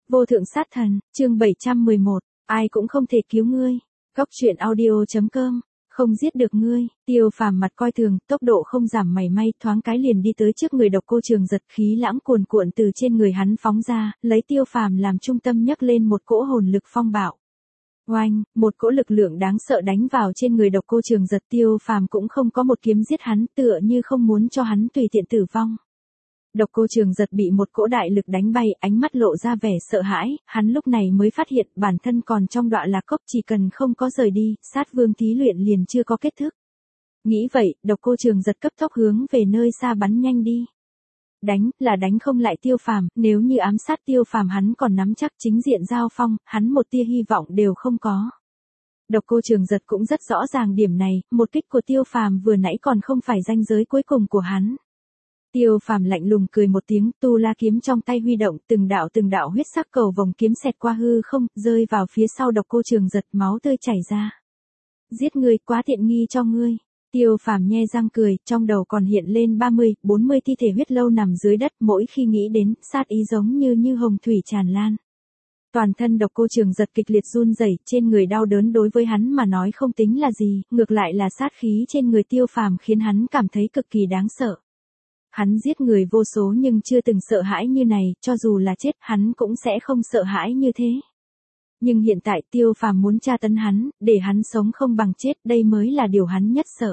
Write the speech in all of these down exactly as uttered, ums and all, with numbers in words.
Vô thượng sát thần, chương bảy trăm mười một, ai cũng không thể cứu ngươi. Góc truyện audio chấm com, không giết được ngươi. Tiêu Phàm mặt coi thường, tốc độ không giảm mảy may, thoáng cái liền đi tới trước người Độc Cô Trường Giật, khí lãng cuồn cuộn từ trên người hắn phóng ra, lấy Tiêu Phàm làm trung tâm nhấc lên một cỗ hồn lực phong bạo. Oanh, một cỗ lực lượng đáng sợ đánh vào trên người Độc Cô Trường Giật, Tiêu Phàm cũng không có một kiếm giết hắn, tựa như không muốn cho hắn tùy tiện tử vong. Độc Cô Trường Giật bị một cỗ đại lực đánh bay, ánh mắt lộ ra vẻ sợ hãi, hắn lúc này mới phát hiện bản thân còn trong đọa lạc cốc, chỉ cần không có rời đi, sát vương thí luyện liền chưa có kết thúc. Nghĩ vậy, Độc Cô Trường Giật cấp tốc hướng về nơi xa bắn nhanh đi. Đánh, là đánh không lại Tiêu Phàm, nếu như ám sát Tiêu Phàm hắn còn nắm chắc chính diện giao phong, hắn một tia hy vọng đều không có. Độc Cô Trường Giật cũng rất rõ ràng điểm này, một kích của Tiêu Phàm vừa nãy còn không phải ranh giới cuối cùng của hắn. Tiêu Phàm lạnh lùng cười một tiếng, tu la kiếm trong tay huy động, từng đạo từng đạo huyết sắc cầu vòng kiếm xẹt qua hư không, rơi vào phía sau Độc Cô Trường Giật, máu tươi chảy ra. Giết ngươi, quá tiện nghi cho ngươi. Tiêu Phàm nhe răng cười, trong đầu còn hiện lên ba mươi, bốn mươi thi thể huyết lâu nằm dưới đất, mỗi khi nghĩ đến, sát ý giống như như hồng thủy tràn lan. Toàn thân Độc Cô Trường Giật kịch liệt run rẩy, trên người đau đớn đối với hắn mà nói không tính là gì, ngược lại là sát khí trên người Tiêu Phàm khiến hắn cảm thấy cực kỳ đáng sợ. Hắn giết người vô số nhưng chưa từng sợ hãi như này, cho dù là chết, hắn cũng sẽ không sợ hãi như thế. Nhưng hiện tại Tiêu Phàm muốn tra tấn hắn, để hắn sống không bằng chết, đây mới là điều hắn nhất sợ.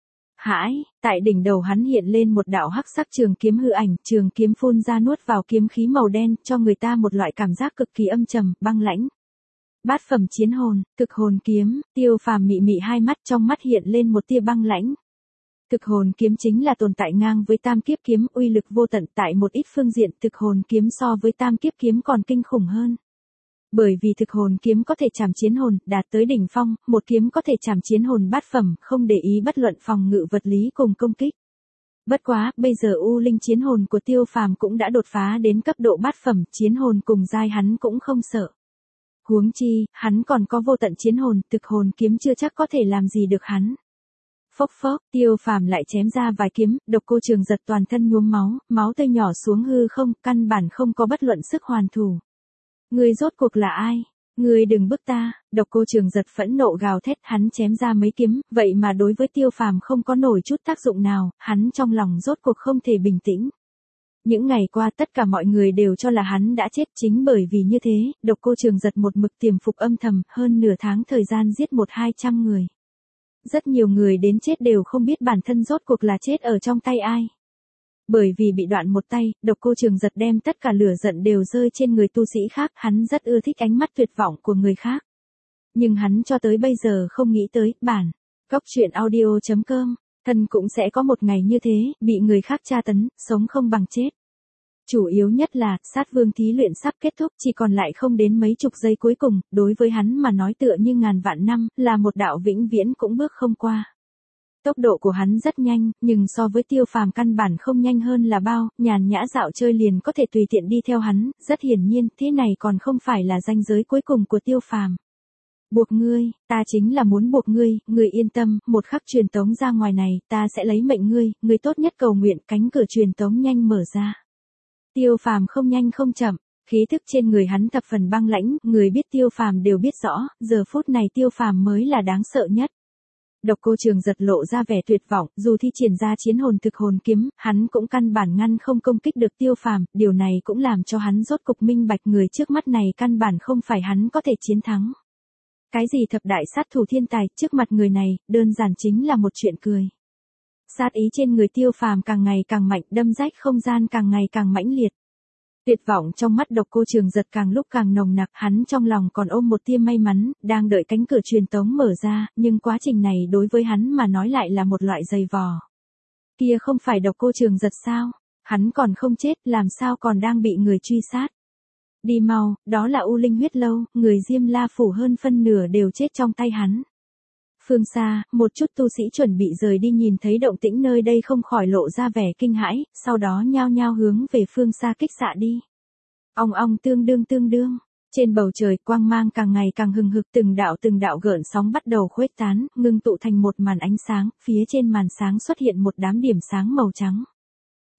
Hãi, tại đỉnh đầu hắn hiện lên một đạo hắc sắc trường kiếm hư ảnh, trường kiếm phun ra nuốt vào kiếm khí màu đen, cho người ta một loại cảm giác cực kỳ âm trầm, băng lãnh. Bát phẩm chiến hồn, cực hồn kiếm, Tiêu Phàm mị mị hai mắt, trong mắt hiện lên một tia băng lãnh. Thực hồn kiếm chính là tồn tại ngang với tam kiếp kiếm, uy lực vô tận, tại một ít phương diện thực hồn kiếm so với tam kiếp kiếm còn kinh khủng hơn. Bởi vì thực hồn kiếm có thể chảm chiến hồn, đạt tới đỉnh phong, một kiếm có thể chảm chiến hồn bát phẩm, không để ý bất luận phòng ngự vật lý cùng công kích. Bất quá, bây giờ U Linh chiến hồn của Tiêu Phàm cũng đã đột phá đến cấp độ bát phẩm, chiến hồn cùng giai hắn cũng không sợ. Huống chi, hắn còn có vô tận chiến hồn, thực hồn kiếm chưa chắc có thể làm gì được hắn. Phốc phốc, Tiêu Phàm lại chém ra vài kiếm, Độc Cô Trường Giật toàn thân nhuốm máu, máu tươi nhỏ xuống hư không, căn bản không có bất luận sức hoàn thủ. Ngươi rốt cuộc là ai? Ngươi đừng bức ta. Độc Cô Trường Giật phẫn nộ gào thét, hắn chém ra mấy kiếm, vậy mà đối với Tiêu Phàm không có nổi chút tác dụng nào, hắn trong lòng rốt cuộc không thể bình tĩnh. Những ngày qua tất cả mọi người đều cho là hắn đã chết, chính bởi vì như thế, Độc Cô Trường Giật một mực tiềm phục âm thầm, hơn nửa tháng thời gian giết một hai trăm người. Rất nhiều người đến chết đều không biết bản thân rốt cuộc là chết ở trong tay ai. Bởi vì bị đoạn một tay, Độc Cô Trường Giật đem tất cả lửa giận đều rơi trên người tu sĩ khác, hắn rất ưa thích ánh mắt tuyệt vọng của người khác. Nhưng hắn cho tới bây giờ không nghĩ tới, bản, góc truyện audio chấm com, thân cũng sẽ có một ngày như thế, bị người khác tra tấn, sống không bằng chết. Chủ yếu nhất là, sát vương thí luyện sắp kết thúc, chỉ còn lại không đến mấy chục giây cuối cùng, đối với hắn mà nói tựa như ngàn vạn năm, là một đạo vĩnh viễn cũng bước không qua. Tốc độ của hắn rất nhanh, nhưng so với Tiêu Phàm căn bản không nhanh hơn là bao, nhàn nhã dạo chơi liền có thể tùy tiện đi theo hắn, rất hiển nhiên, thế này còn không phải là ranh giới cuối cùng của Tiêu Phàm. Buộc ngươi, ta chính là muốn buộc ngươi, ngươi yên tâm, một khắc truyền tống ra ngoài này, ta sẽ lấy mệnh ngươi, ngươi tốt nhất cầu nguyện, cánh cửa truyền tống nhanh mở ra. Tiêu Phàm không nhanh không chậm, khí thức trên người hắn thập phần băng lãnh, người biết Tiêu Phàm đều biết rõ, giờ phút này Tiêu Phàm mới là đáng sợ nhất. Độc Cô Trường Giật lộ ra vẻ tuyệt vọng, dù thi triển ra chiến hồn thực hồn kiếm, hắn cũng căn bản ngăn không công kích được Tiêu Phàm, điều này cũng làm cho hắn rốt cục minh bạch người trước mắt này căn bản không phải hắn có thể chiến thắng. Cái gì thập đại sát thủ thiên tài, trước mặt người này, đơn giản chính là một chuyện cười. Sát ý trên người Tiêu Phàm càng ngày càng mạnh, đâm rách không gian càng ngày càng mãnh liệt. Tuyệt vọng trong mắt Độc Cô Trường Giật càng lúc càng nồng nặc, hắn trong lòng còn ôm một tia may mắn, đang đợi cánh cửa truyền tống mở ra, nhưng quá trình này đối với hắn mà nói lại là một loại dày vò. Kia không phải Độc Cô Trường Giật sao? Hắn còn không chết, làm sao còn đang bị người truy sát? Đi mau, đó là U Linh huyết lâu, người Diêm La phủ hơn phân nửa đều chết trong tay hắn. Phương xa, một chút tu sĩ chuẩn bị rời đi nhìn thấy động tĩnh nơi đây không khỏi lộ ra vẻ kinh hãi, sau đó nhao nhao hướng về phương xa kích xạ đi. Ong ong tương đương tương đương, trên bầu trời quang mang càng ngày càng hừng hực, từng đạo từng đạo gợn sóng bắt đầu khuếch tán, ngưng tụ thành một màn ánh sáng, phía trên màn sáng xuất hiện một đám điểm sáng màu trắng.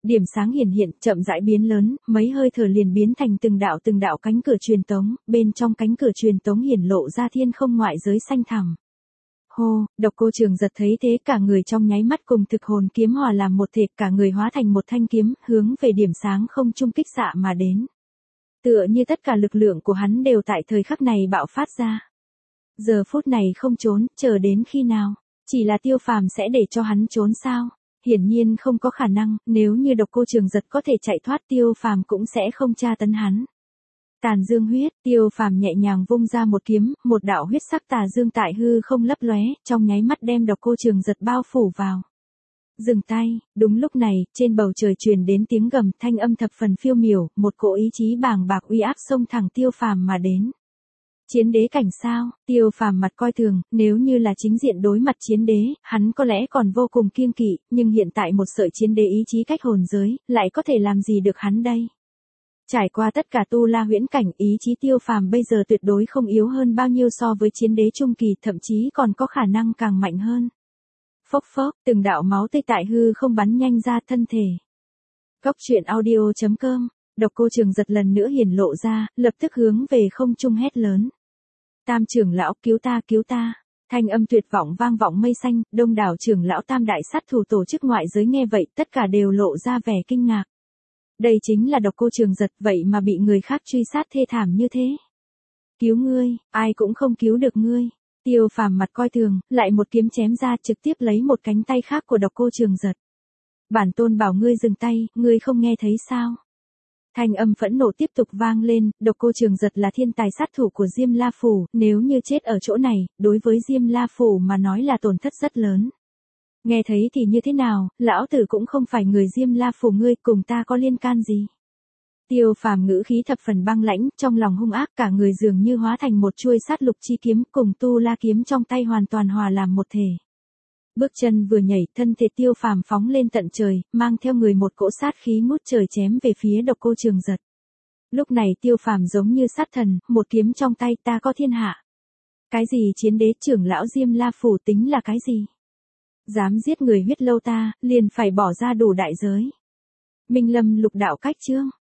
Điểm sáng hiển hiện, chậm rãi biến lớn, mấy hơi thở liền biến thành từng đạo từng đạo cánh cửa truyền tống, bên trong cánh cửa truyền tống hiển lộ ra thiên không ngoại giới xanh thẳm. Hô, Độc Cô Trường Giật thấy thế cả người trong nháy mắt cùng thực hồn kiếm hòa làm một thể, cả người hóa thành một thanh kiếm, hướng về điểm sáng không trung kích xạ mà đến. Tựa như tất cả lực lượng của hắn đều tại thời khắc này bạo phát ra. Giờ phút này không trốn, chờ đến khi nào? Chỉ là Tiêu Phàm sẽ để cho hắn trốn sao? Hiển nhiên không có khả năng, nếu như Độc Cô Trường Giật có thể chạy thoát Tiêu Phàm cũng sẽ không tra tấn hắn. Tàn dương huyết, Tiêu Phàm nhẹ nhàng vung ra một kiếm, một đạo huyết sắc tà dương tại hư không lấp lóe, trong nháy mắt đem Độc Cô Trường Giật bao phủ vào. Dừng tay, đúng lúc này, trên bầu trời truyền đến tiếng gầm, thanh âm thập phần phiêu miểu, một cỗ ý chí bàng bạc uy áp xông thẳng Tiêu Phàm mà đến. Chiến đế cảnh sao? Tiêu Phàm mặt coi thường, nếu như là chính diện đối mặt chiến đế, hắn có lẽ còn vô cùng kiêng kỵ, nhưng hiện tại một sợi chiến đế ý chí cách hồn giới, lại có thể làm gì được hắn đây? Trải qua tất cả tu la huyễn cảnh, ý chí Tiêu Phàm bây giờ tuyệt đối không yếu hơn bao nhiêu so với chiến đế trung kỳ, thậm chí còn có khả năng càng mạnh hơn. Phốc phốc, từng đạo máu tươi tại hư không bắn nhanh ra thân thể. Góc truyện audio chấm com, Độc Cô Trường Giật lần nữa hiển lộ ra, lập tức hướng về không trung hét lớn. Tam trưởng lão, cứu ta, cứu ta. Thanh âm tuyệt vọng vang vọng mây xanh, đông đảo trưởng lão tam đại sát thủ tổ chức ngoại giới nghe vậy, tất cả đều lộ ra vẻ kinh ngạc. Đây chính là Độc Cô Trường Giật, vậy mà bị người khác truy sát thê thảm như thế. Cứu ngươi, ai cũng không cứu được ngươi. Tiêu Phàm mặt coi thường, lại một kiếm chém ra, trực tiếp lấy một cánh tay khác của Độc Cô Trường Giật. Bản tôn bảo ngươi dừng tay, ngươi không nghe thấy sao? Thanh âm phẫn nộ tiếp tục vang lên, Độc Cô Trường Giật là thiên tài sát thủ của Diêm La Phủ, nếu như chết ở chỗ này, đối với Diêm La Phủ mà nói là tổn thất rất lớn. Nghe thấy thì như thế nào, lão tử cũng không phải người Diêm La Phủ, ngươi cùng ta có liên can gì? Tiêu Phàm ngữ khí thập phần băng lãnh, trong lòng hung ác, cả người dường như hóa thành một chuôi sát lục chi kiếm, cùng tu la kiếm trong tay hoàn toàn hòa làm một thể. Bước chân vừa nhảy, thân thể Tiêu Phàm phóng lên tận trời, mang theo người một cỗ sát khí ngút trời chém về phía Độc Cô Trường Giật. Lúc này Tiêu Phàm giống như sát thần, một kiếm trong tay, ta có thiên hạ. Cái gì chiến đế, trưởng lão Diêm La Phủ tính là cái gì? Dám giết người huyết lâu ta, liền phải bỏ ra đủ đại giới. Minh Lâm lục đạo cách chương.